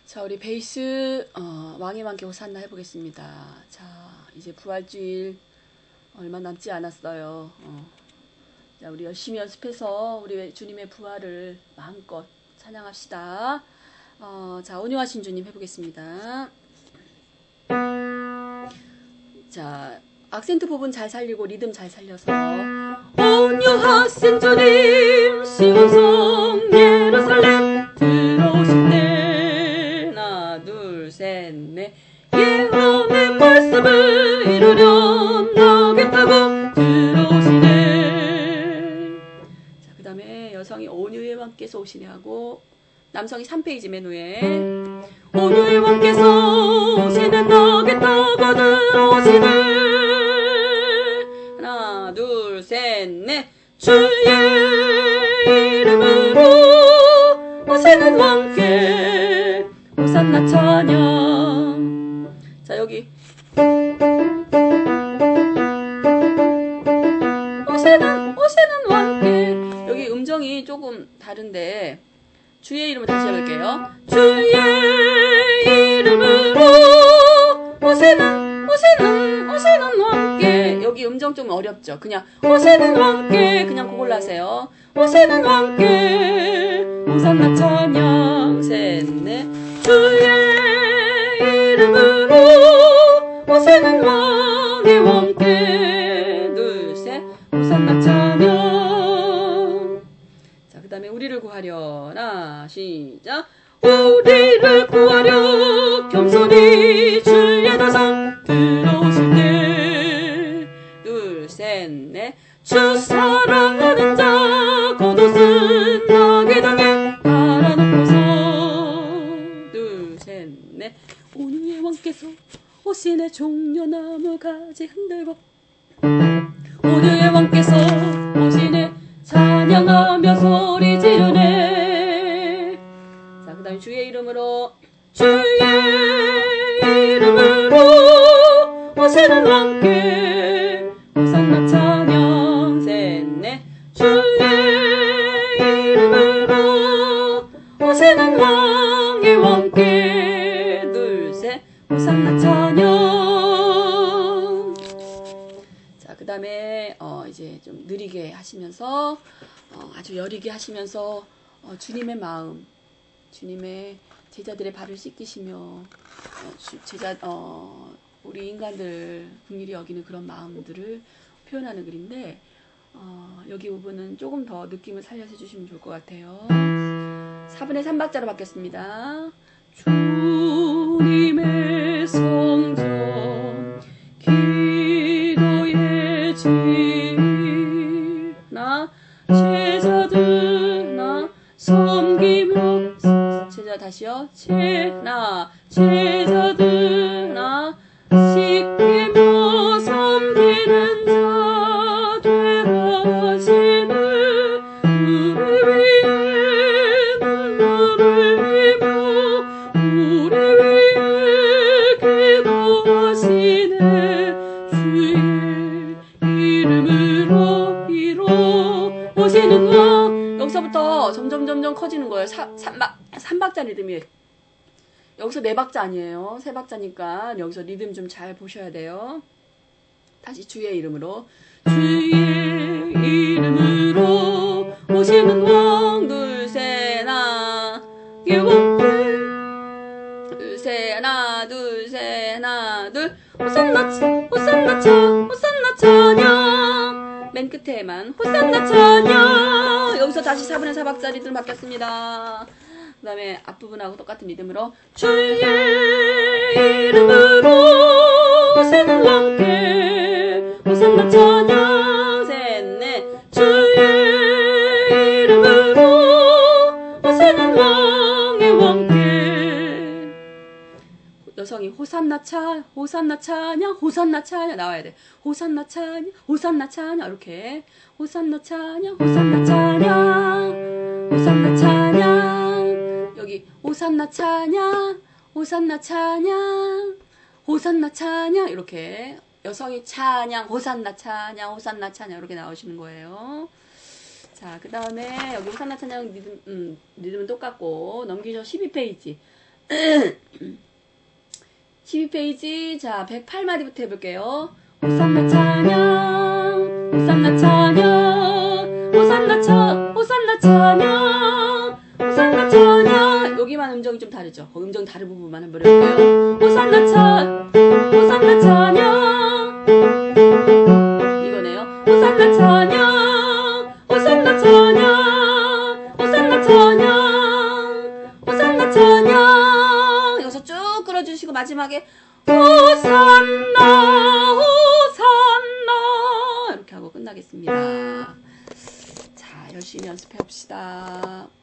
자, 우리 베이스 왕의 왕께 호산나 해보겠습니다. 자, 이제 부활주일 얼마 남지 않았어요. 자, 우리 열심히 연습해서 우리 주님의 부활을 마음껏 찬양합시다. 자, 온유하신 주님 해보겠습니다. 자, 악센트 부분 잘 살리고 리듬 잘 살려서 온유하신 주님 시온성 예루살렘 들어오실 때 하나 둘 셋 넷 예언의 말씀을 이루렴 나게 타고 들어오시네. 자, 그 다음에 여성이 온유의 왕께서 오시네 하고 남성이 3페이지 맨 위에 온유의 왕께서 오시네 나게 타고 들어오시네. 하나 둘 셋 넷 주의 이름으로 오시는 왕께 호산나 찬양. 자, 여기 오시는 왕께, 여기 음정이 조금 다른데 주의 이름을 다시 해볼게요. 주의 이름으로 오시는 왕께. 여기 음정 좀 어렵죠? 그냥 오시는 왕께 그냥 그걸로 하세요. 오시는 왕께 호산나 찬양. 셋 넷 주의 이름으로 오시는 왕의 왕께 둘 셋 호산나 찬양. 자, 그 다음에 우리를 구하려. 하나 시작. 우리를 구하려 겸손히 주의 도성 들어오실 때 둘 셋 넷 주 사랑하는 자 겉옷은 나게 당해 달아놓고서 둘 셋 넷 온유의 왕께서 오시네 종려나무 가지 흔들고 온유의 왕께서 오시네 찬양하며 소리 지르네. 자, 그 다음에 주의 이름으로 오시는 왕께 호산나 찬양. 셋 넷 주의 이름으로 오시는 왕의 왕께 둘 셋 호산나 찬양. 자, 그 다음에 이제 좀 느리게 하시면서 아주 여리게 하시면서 주님의 마음, 주님의 제자들의 발을 씻기시며 우리 인간들 긍휼히 여기는 그런 마음들을 표현하는 글인데 여기 부분은 조금 더 느낌을 살려서 해주시면 좋을 것 같아요. 4분의 3박자로 바뀌었습니다. 주님의 성전 기도의 집 나 제자들 나 섬기며 제자 다시요. 제자들 나 지키며 섬기는 자 되라 하시네. 우리 위에 눈물을 흘리며 우리 위에 기도하시네. 주의 이름으로 오시는 왕. 여기서부터 점점 커지는 거예요. 3박자 리듬이. 여기서 4박자 아니에요. 3박자니까 여기서 리듬 좀 잘 보셔야 돼요. 다시 주의 이름으로. 주의 이름으로 오시는 왕. 둘, 셋, 하나. 둘, 셋, 하나, 둘, 셋, 하나, 둘. 호산나 찬양. 맨 끝에만 호산나 찬양. 여기서 다시 4분의 4박자 리듬 바뀌었습니다. 그 다음에 앞부분하고 똑같은 리듬으로 주의 이름으로 오시는 왕께 호산나 찬양. 셋 넷 주의 이름으로 오시는 왕의 왕께. 여성이 호산나 찬양 나와야 돼. 호산나 찬양 이렇게 호산나 찬양 여기 호산나 찬양 이렇게 여성이 찬양 호산나 찬양 이렇게 나오시는 거예요. 자, 그 다음에 여기 호산나 찬양 리듬은 똑같고 넘기셔 12페이지 12페이지. 자, 108마디부터 해볼게요. 호산나 찬양, 호산나 찬양, 호산나 찬양, 호산나 찬양, 호산나 찬양. 여기만 음정이 좀 다르죠? 음정 다른 부분만 한번 해볼게요. 호산나 찬, 호산나 찬양. 이거네요. 호산나 찬양, 호산나 찬양, 호산나 찬양, 호산나 찬양. 여기서 쭉 끌어주시고 마지막에 호산나, 호산나 이렇게 하고 끝나겠습니다. 자, 열심히 연습해 봅시다.